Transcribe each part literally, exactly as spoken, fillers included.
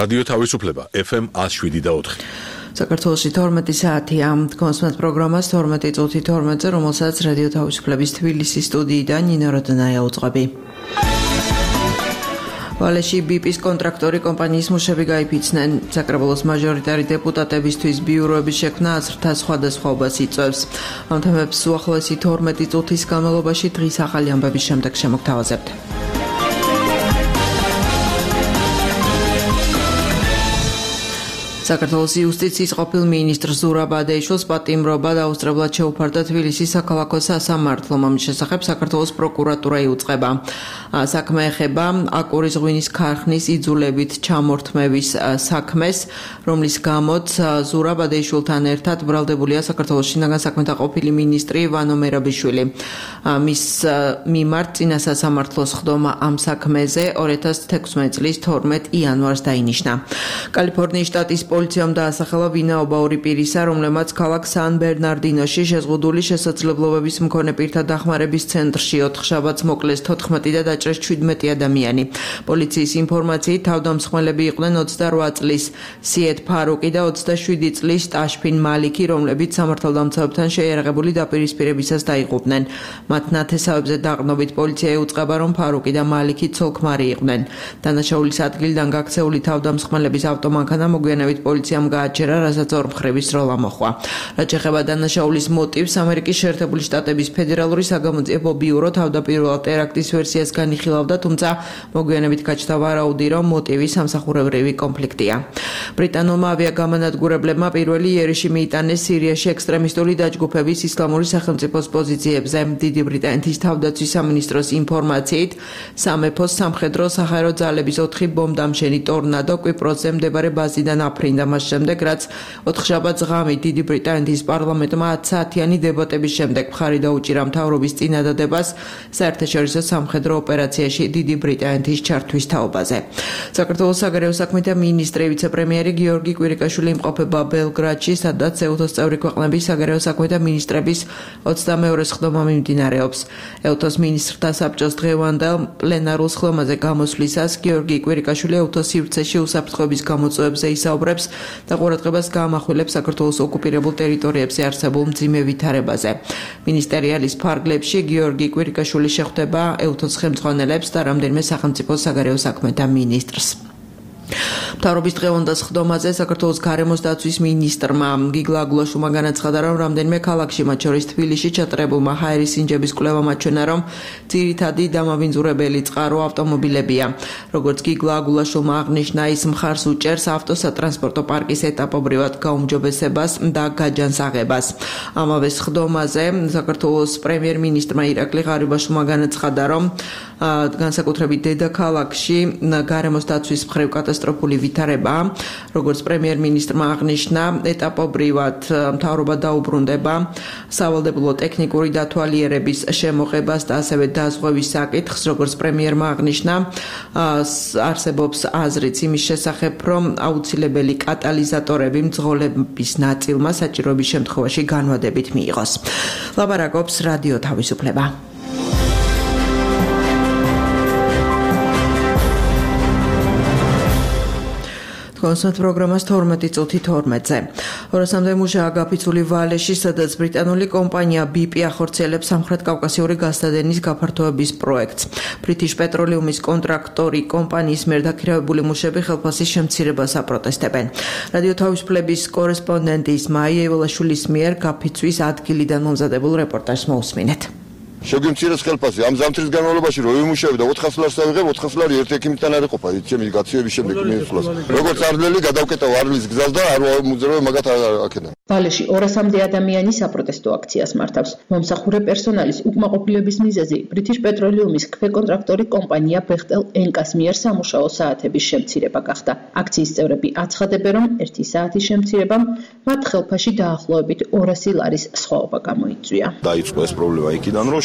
რადიო თავისუფლება F M one oh seven და four. საქართველოში თორმეტი საათია. კონსმეთ პროგრამას თორმეტი წუთი თორმეტზე, რომელსაც რადიო თავისუფლების თბილისის სტუდიიდან ნინო როდნაია უძღვები. ვალეში ბიპის კონტრაქტორი კომპანიის მუშები გაიფიცნენ. საკრებულოს მაჟორიტარი დეპუტატებისთვის ბიუროების შექმნა აზრთა სხვადასხვაობას იწვევს. ამ თემებს უახლოესი თორმეტი წუთის განმავლობაში დღის ახალი ამბების შემდეგ შემოგთავაზებთ. საქართველოს იუსტიციის ყოფილ მინისტრ ზურაბ ადეიშვილს პატიმრობა დაუსწრებლად შეუფარდა თბილისის საქალაქო სასამართლომ. ამის შესახებ საქართველოს პროკურატურა იუწყება. საქმე ეხება აკურის ღვინის ქარხნის იძულებით ჩამორთმევის საქმეს, რომლის გამოც ზურაბ ადეიშვილთან ერთად ბრალდებულია საქართველოს შინაგან საქმეთა ყოფილი მინისტრი ვანო მერაბიშვილი. მის მიმართ წინა სასამართლოს ხდომა ამ საქმეზე ორი ათას თექვსმეტი წლის თორმეტ იანვარს დაინიშნა. კალიფორნიის შტატის პოლიციამ დაასახელა ვინაობა ორი პირისა, რომლებმაც ქალაქ სან ბერნარდინოში შეზღუდული შესაძლებლობების მქონე პირთა დახმარების ცენტრში ოთხშაბათს მოკლეს თოთხმეტი და დაჭრეს შვიდმეტი ადამიანი. პოლიციის ინფორმაციით თავდამსხმელები იყვნენ ოცდარვა წლის სიეთ ფარუკი და ოცდაშვიდი წლის ტაშფინ მალიკი, რომლებიც სამართალდამცავებთან შეიარაღებული დაპირისპირებისას დაიღუპნენ. მათ ნათესავებზე დაყრდნობით პოლიცია იუწყება, რომ ფარუკი და მალიკი ცოლ-ქმარი იყვნენ. დანაშაულის ადგილიდან გაქცეული თავდამსხმელების ავტომანქანა მოგვიანებით პოლიციამ გააჩერა, რასაც ორმხრივი სროლა მოჰყვა. რაც ეხება დანაშაულის მოტივს, ამერიკის შეერთებული შტატების ფედერალური საგამოძიებო ბიურო თავდაპირველად ტერაქტის ვერსიას განიხილავდა, თუმცა მოგვიანებით გაჩნდა ვარაუდი, რომ მოტივი სამსახურებრივი კონფლიქტია. ბრიტანულმა ავიაგამანადგურებლებმა პირველი იერიში მიიტანეს სირიაში ექსტრემისტული დაჯგუფების ისლამური სახელმწიფოს პოზიციებზე. დიდი ბრიტანეთის თავდაცვის სამინისტროს ინფორმაციით, სამეფოს სამხედრო საჰაერო ძალების ოთხი ბომბდამშენი ტორნადო კვიპროსზე მდებარე ბაზიდან აფრინდა მას შემდეგ, რაც ოთხშაბათს ღამით დიდი ბრიტანეთის პარლამენტმა ათი საათიანი დებატების შემდეგ მხარი დაუჭირა მთავრობის წინადადებას საერთაშორისო სამხედრო ოპერაციაში დიდი ბრიტანეთის ჩართვის თაობაზე. საქართველოს საგარეო საქმეთა მინისტრი ვიცე-პრემიერი გიორგი კვირიკაშვილი იმყოფება ბელგრადში, სადაც ეუთოს წევრი ქვეყნების საგარეო საქმეთა მინისტრების ოცდამეორე სხდომა მიმდინარეობს. ეუთოს მინისტრთა საბჭოს დღევანდელ პლენარულ სხდომაზე გამოსვლისას გიორგი კვირიკაშვილი ეუთოს სივრცეში უსაფრთხოების გამოწვევებზე ისაუბრებს და ყურადღებას გაამახვილებს საქართველოს ოკუპირებულ ტერიტორიებზე არსებულ მძიმე ვითარებაზე. მინისტერიალის ფარგლებში გიორგი კვირიკაშვილი შეხვდება ეუთოს ხელმძღვანელებს და რამდენიმე სახელმწიფო საგარეო საქმეთა მინისტრს. მთავრობის დღევანდელ სხდომაზე საქართველოს გარემოს დაცვის მინისტრმა გიგლა აგულაშვილმა განაცხადა, რომ რამდენიმე ქალაქში, მათ შორის თბილისში ჩატარებულმა ჰაერის სინჯების კვლევა მაჩვენა, რომ ძირითადი დამავინძურებელი წყარო ავტომობილებია. როგორც გიგლა აგულაშვილმა აღნიშნა, ის მხარს უჭერს ავტოსატრანსპორტო პარკის ეტაპობრივად გაუმჯობესებას და გაჯანსაღებას. ამავე სხდომაზე საქართველოს პრემიერ-მინისტრმა ირაკლი ღარიბაშვილმა განაცხადა, რომ განსაკუთრებით დედაქალაქში გარემოს დაცვის მხრივ კატასტროფული ვითარება, როგორც პრემიერ-მინისტრმა აღნიშნა, ეტაპობრივად მთავრობა დაუბრუნდება სავალდებულო ტექნიკური დათვალიერების შემოღებას და ასევე დაზღვევის საკითხს, როგორც პრემიერმა აღნიშნა, არსებობს აზრიც იმის შესახებ, რომ აუცილებელი კატალიზატორები მძღოლების ნაწილმა საჭიროების შემთხვევაში განვადებით მიიღოს. ლაპარაკობს რადიო თავისუფლება. კონსერტ პროგრამას თორმეტი წუთი თორმეტზე. ორასამდე მუშაა გაფიცული ვალეში, სადაც ბრიტანული კომპანია ბიპი ახორციელებს სამხრეთ კავკასიური გაზდადენის გაფართოების პროექტს. British Petroleum-ის კონტრაქტორი კომპანიის მიერ დაქირავებული მუშები ხელფასის შემცირებას აპროტესტებენ. რადიო თავისუფლების კორესპონდენტის მაია ეველაშვილის მიერ გაფიცვის ადგილიდან მომზადებულ რეპორტაჟს მოусმინეთ. შეგიმცირეს ხელფასი ამ ზამთრის განმავლობაში რო ვიმუშავე და ოთხას ლარს ავიღებ, ოთხას ლარი ერთ ექიმთან არ იყოფა, ჩემი გაცივების შემდეგ მიეცვლას. როგორც არლელი გადავკეტა არლის გზას და არ მუძრავე მაგათ აქედან. ვალეში ორასამდე ადამიანი საპროტესტო აქციას მართავს. მომსახურე პერსონალის უკმაყოფილების მიზეზი British Petroleum-ის ქვეკონტრაქტორი კომპანია Bechtel Enkas მიერ სამუშაო საათების შემცირება გახდა. აქციის წევრები აცხადებენ, რომ ერთი საათის შემცირებამ მათ ხელფასში დაახლოებით ორასი ლარის სხვაობა გამოიწვია. დაიწყო ეს პრობლემა იქიდან, რომ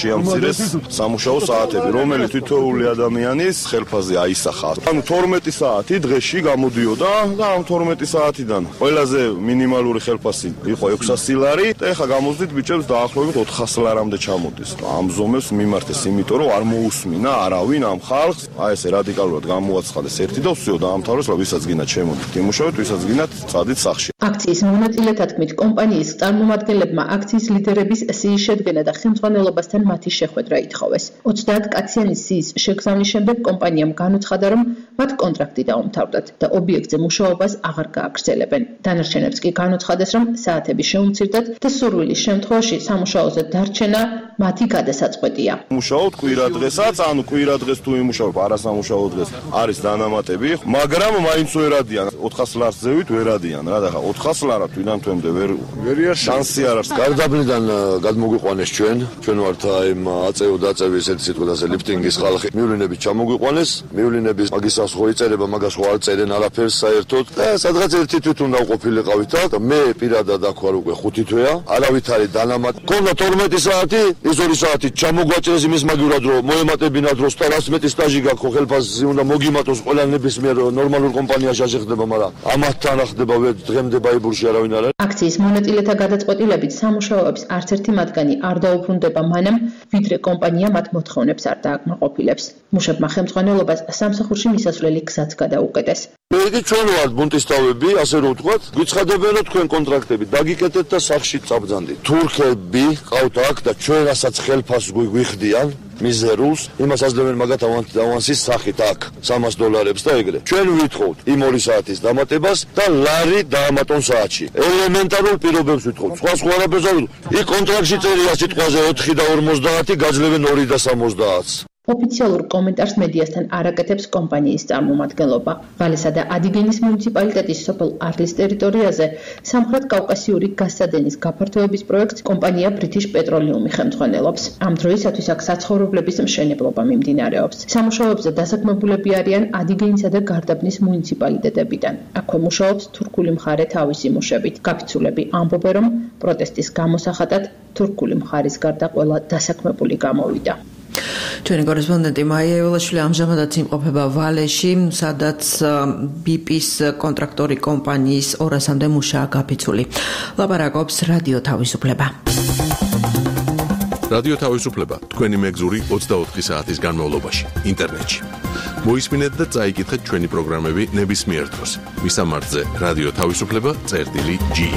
შეამცირეს სამუშაო საათები, რომელიც თითოეული ადამიანის ხელფაზე აისახა. ანუ თორმეტი საათი დღეში გამოდიოდა და ამ თორმეტი საათიდან ყველაზე მინიმალური ხელფასი იყო ექვსასი ლარი და ეხლა გამოვზდით ბიჭებს დაახლოებით ოთხასი ლარამდე ჩამოდის. ამ ზომებს მიმართეს, იმიტომ რომ არ მოусმინა არავინ ამ ხალხს, აი ესე რადიკალურად გამოაცხადეს ერთი და ვსიო დაამთავრეს, რომ ვისაც გინდათ შემოდით იმუშავეთ, ვისაც გინდათ წადით სახლში. აქციის მონაწილეთა თქმით, კომპანიის წარმომადგენლებმა აქციის ლიდერების სიის შედგენა და ხელმძღვანელობასთან მათი შეხვედრა ითხოვეს. ოცდაათ კაციანი სიის შეგზავნის შემდეგ კომპანიამ განუცხადა, რომ მათ კონტრაქტი დაუმთავრდათ და ობიექტზე მუშაობას აღარ გააგრძელებენ. დანარჩენებს კი განუცხადეს, რომ საათები შეუმცირდათ და სურვილის შემთხვევაში სამუშაოზე დარჩენა მათი გადასაწყვეტია. მუშაობთ კვირა დღესაც, ანუ კვირა დღეს თუ იმუშავებ, არასამუშაო დღეს არის დანამატები, მაგრამ მაინც ვერ ადიან, ოთხასი ლარს ზევით ვერ ადიან რა და ხა ოთხასი ლარად ვიდან თვემდე ვერ ვერია შანსი არ აქვს. გარდაბნიდან გადმოგვიყვანეს ჩვენ, ჩვენ ვართ აი აწეო დაწევის ერთ სიტყვაზე ლიფტინგის ხალხი. მივლინებით ჩამოგვიყვანეს, მივლინების მაგისას ხო იწერება, მაგას ხო არ წერენ არაფერს საერთოდ. და სადღაც ერთი თვით უნდა ვყოფილიყავით და მე პირადად აქ ვარ უკვე ხუთი თვეა, არავით არის დანამატი. ქონდა თორმეტი საათი, ეს ორი საათი ჩამოგვაჭრეს იმის მაგივრად რომ მოემატებინათ რომ რას მეტი სტაჟი გაქვს, ხელფასი უნდა მოგიმატოს ყველა ნებისმიერ ნორმალურ კომპანიაში აღეხდება, მაგრამ ამათთან ახდება დღემდე ბაიბურში არავინ არ არის. აქციის მონაწილეთა გადაწყვეტილებით სამუშაოებს არც ერთი მათგანი არ დაუბრუნდება მანამ, ვიდრე კომპანია მათ მოთხოვნებს არ დააკმაყოფილებს. მუშებმა ხელმძღვანელობას სამსახურში მისასვლელი გზაც გადაუკეტეს. მე იგი ჩვენ ვართ ბუნტისთავები, ასე რომ ვთქვათ, გვიცხადებენ რომ თქვენ კონტრაქტები დაგიკეთეთ და სახლში წაბრძანდით. თურქები ყავთ აქ და ჩვენ რასაც ხელფასს გვიხდიან მიზერულს, იმას აძლევენ მაგათ ავანსის სახით აქ სამას დოლარებს და ეგრე. ჩვენ ვითხოვთ იმ ორი საათის დამატებას და ლარი დაამატონ საათში. ელემენტარულ პირობებს ვითხოვთ. სხვა სხვა არაფერს არ ვითხოვთ. იქ კონტრაქტში წერია სიტყვაზე ოთხი და ორმოცდაათი, გაძლევენ ორი და სამოცდაათს. ოფიციალურ კომენტარს მედიასთან არ აკეთებს კომპანიის წარმომადგენლობა. ვალესა და ადიგენის მუნიციპალიტეტის სოფელ არლის ტერიტორიაზე სამხრეთ კავკასიური გაზსადენის გაფართოების პროექტს კომპანია British Petroleum ხელმძღვანელობს. ამ დროისათვის აქ საცხოვრებლების მშენებლობა მიმდინარეობს. სამუშაოებზე დასაქმებულები არიან ადიგენისა და გარდაბნის მუნიციპალიტეტებიდან. აქვე მუშაობს თურქული მხარე თავისი მუშებით. გაფიცულები ამბობენ, რომ პროტესტის გამოსახატად თურქული მხარის გარდა ყველა დასაქმებული გამოვიდა. ჩვენი კორესპონდენტი მაია ევლაშვილი ამჟამადაც იმყოფება ვალეში, სადაც ბიპის კონტრაქტორი კომპანიის ორასამდე მუშაა გაფიცული. ლაპარაკობს რადიო თავისუფლება. რადიო თავისუფლება თქვენი მეგზური ოცდაოთხი საათის განმავლობაში ინტერნეტში. მოისმინეთ და წაიკითხეთ ჩვენი პროგრამები ნებისმიერ დროს. მისამართზე რადიო თავისუფლება წერტილი ჯი.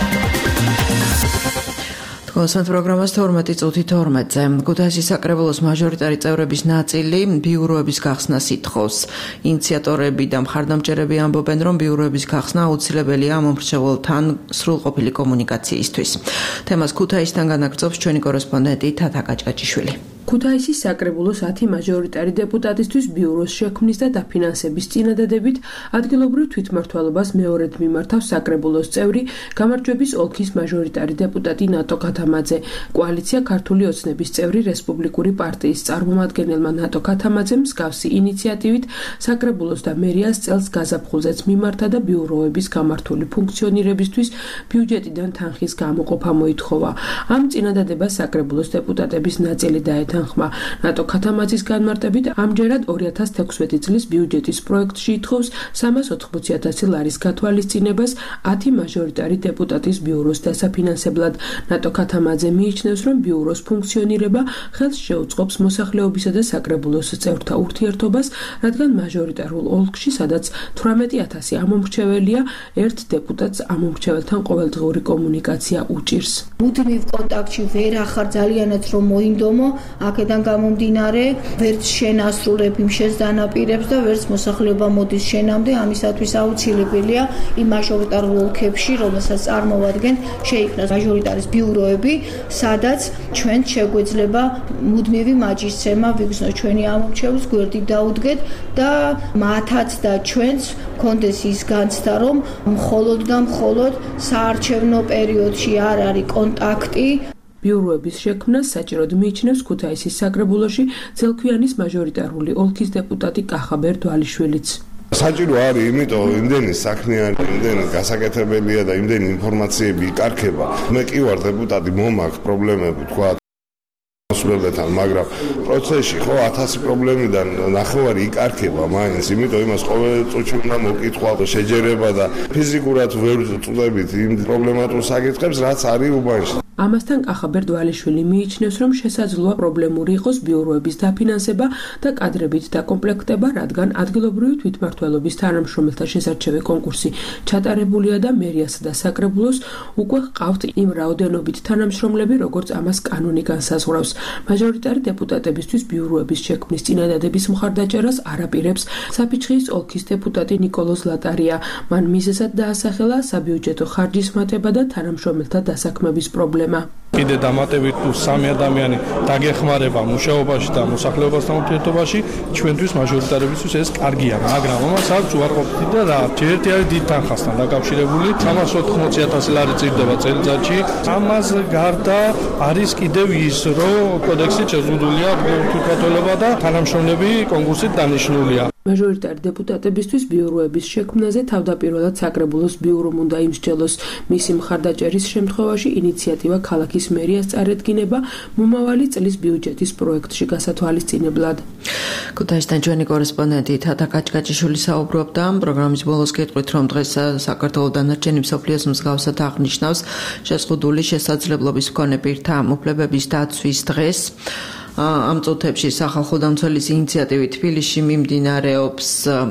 კონსერტ პროგრამას თორმეტი წუთი თორმეტზე. ქუთაისის საკრებულოს მაჟორიტარი წევრების ნაწილი ბიუროების გახსნას ითხოვს. ინიციატორები და მხარდამჭერები ამბობენ, რომ ბიუროების გახსნა აუცილებელია მომრჩეველთან სრულყოფილი კომუნიკაციისთვის. თემას ქუთაისთან განაგრძობს ჩვენი კორესპონდენტი თათა კაჭკაჭიშვილი. ქუთაისის საკრებულოს ათი მაჟორიტარი დეპუტატისთვის ბიუროს შექმნის და დაფინანსების წინადადებით ადგილობრივ თვითმმართველობას მეორედ მიმართავს საკრებულოს წევრი გამარჯვების ოლქის მაჟორიტარი დეპუტატი ნატო ქათამაძე. კოალიცია ქართული ოცნების წევრი რესპუბლიკური პარტიის წარმომადგენელმა ნატო ქათამაძემ მსგავსი ინიციატივით საკრებულოს და მერიას წელს გაზაფხულზეც მიმართა და ბიუროების გამართული ფუნქციონირებისთვის ბიუჯეტიდან თანხის გამოყოფა მოითხოვა. ამ წინადადებას საკრებულოს დეპუტატების ნაწილი დაეთანხმა. ნატო ქათამაძის განმარტებით ამჯერად ორი ათას თექვსმეტი წლის ბიუჯეტის პროექტში ითხოვს სამას ოთხმოცი ათასი ლარის გათვალისწინებას ათი მაჟორიტარი დეპუტატის ბიუროს დასაფინანსებლად. ნატო ქათამაძე მიიჩნევს, რომ ბიუროს ფუნქციონირება ხელს შეუწყობს მოსახლეობისა და საკრებულოს წევრთა ურთიერთობას, რადგან მაჟორიტარულ ოლქში, სადაც თვრამეტი ათასი ამომრჩეველია, ერთ დეპუტატს ამომრჩეველთან ყოველდღიური კომუნიკაცია უჭირს. მუდმივ კონტაქტში ვერ ახარ ძალიანაც რომ მოინდომო, აქედან გამომდინარე ვერც შენასრულებ იმ შესდანაპირებს და ვერც მოსახლეობა მოდის შენამდე, ამისათვის აუცილებელია იმ მაჟორიტარულ ოლქებში, რომელსაც წარმოვადგენ, შეიქმნას მაჟორიტარის ბიუროები, სადაც ჩვენ შეგვეძლება მუდმივი მაჯისცემა ვიგრძნოთ ჩვენი ამომრჩეველს, გვერდით დაუდგეთ და მათაც და ჩვენც მქონდეს ის განცდა, რომ მხოლოდ და მხოლოდ საარჩევნო პერიოდში არ არის კონტაქტი. ბიუროების შექმნას საჭიროდ მიიჩნევს ქუთაისის საკრებულოში ძელქვიანის მაჟორიტარული ოლქის დეპუტატი კახაბერ დვალიშვილიც. საჭირო არის, იმიტომ იმდენი საქმე არის, იმდენი გასაკეთებელია და იმდენი ინფორმაციები იკარგება. მე კი ვარ დეპუტატი, მომაქვს პრობლემები, თქვა მოსვლებთან, მაგრამ პროცესში ხო ათასი პრობლემიდან ნახევარი იკარგება მაინც, იმიტომ იმას ყოველ წუთში უნდა მოკითხვა, შეჯერება და ფიზიკურად ვერ წვდებით იმ პრობლემატურ საკითხებს, რაც არის უბანში. ამასთან კახაბერ დვალიშვილი მიიჩნევს, რომ შესაძლოა პრობლემური იყოს ბიუროების დაფინანსება და კადრებით დაკომპლექტება, რადგან ადგილობრივი თვითმმართველობის თანამშრომელთა შესარჩევი კონკურსი ჩატარებულია და მერიასა და საკრებულოს უკვე ჰყავთ იმ რაოდენობით თანამშრომლები, როგორც ამას კანონი განსაზღვრავს. მაჟორიტარი დეპუტატებისთვის ბიუროების შექმნის წინადადების მხარდაჭერას არაპირებს საფიჩხის ოლქის დეპუტატი ნიკოლოზ ლატარია. მან მიზეზად დაასახელა საბიუჯეტო ხარჯის მატება და თანამშრომელთა დასაქმების პრობლემა. კიდე დამატებით თუ სამი ადამიანი დაგეხმარება მუშაობაში და მოსახლეობასთან ურთიერთობაში, ჩვენთვის მაჟორიტარებისთვის ეს კარგია, მაგრამ ამას აქვს უარყოფითი და რა, ერთი არის დიდ თანხასთან დაკავშირებული, სამას ოთხმოცი ათასი ლარი წირდება წელიწადში. ამას გარდა არის კიდევ ის, რომ კოდექსით შეზღუდულია თვითმმართველობა და თანამშრომლები კონკურსით დანიშნულია. მაჟორიტარი დეპუტატებისთვის ბიუროების შექმნაზე თავდაპირველად საკრებულოს ბიურომ უნდა იმსჯელოს. მისი მხარდაჭერის შემთხვევაში ინიციატივა ქალაქის მერიას წარედგინება მომავალი წლის ბიუჯეტის პროექტში გასათვალისწინებლად. ქუთაისიდან ჩვენი კორესპონდენტი თათა კაჭკაჭიშვილი საუბრობდა. პროგრამის ბოლოს გეტყვით, რომ დღეს საქართველოს დანარჩენი მსოფლიოს მსგავსად აღნიშნავს შეზღუდული შესაძლებლობის მქონე პირთა უფლებების დაცვის დღეს. ამ წუთებში სახალხო დამცველის ინიციატივით თბილისში მიმდინარეობს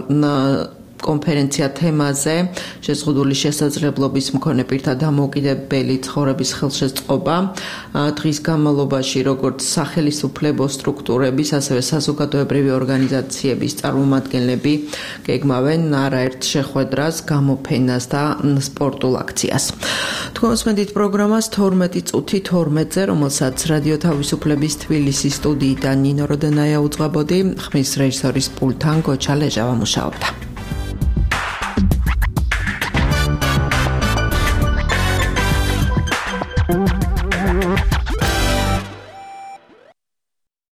კონფერენცია თემაზე შეზღუდული შესაძლებლობის მქონე პირთა დამოუკიდებელი ცხოვრების ხელშეწყობა. დღის განმავლობაში როგორც სახელისუფლებო სტრუქტურების, ასევე საზოგადოებრივი ორგანიზაციების წარმომადგენლები გეგმავენ არაერთ შეხვედრას, გამოფენას და სპორტულ აქციას. თქვენსმენდით პროგრამას თორმეტი წუთი თორმეტზე, რომელსაც რადიო თავისუფლების თბილისის სტუდიიდან ნინო როდენაია უძღვებოდი, ხმის რეჟისორის პულტთან გოჩა ლეჟავა მუშაობდა.